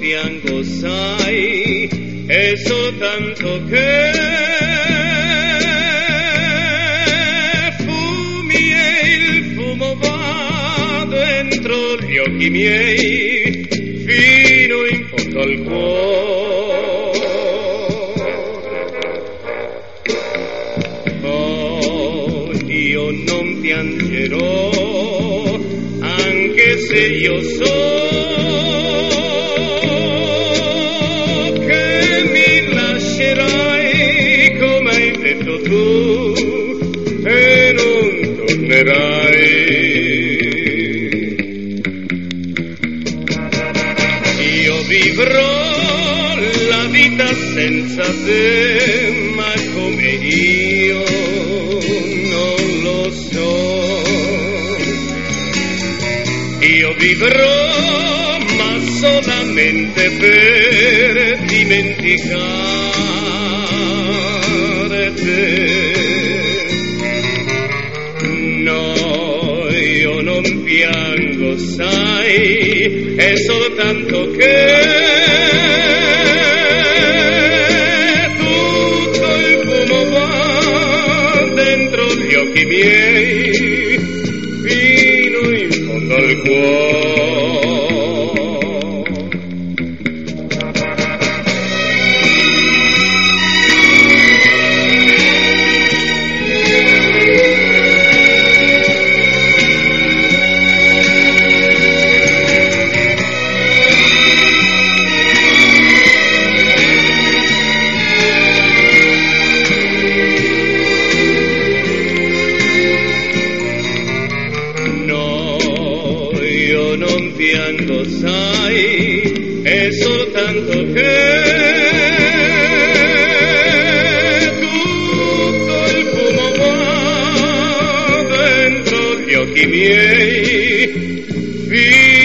piango, sai, è soltanto che fumi e il fumo va dentro gli occhi miei fino in fondo al cuore. Oh, io non piangerò, anche se io so che mi lascerai come hai detto tu e non tornerai. Io vivrò la vita senza te, ma come io non lo so. Io vivrò, ma solamente per dimenticare te. No, io non piango, sai, è soltanto che tutto il fumo va dentro gli occhi miei fino in fondo al cuore. Io non piango, sai, è soltanto che tutto il fumo va dentro gli occhi miei.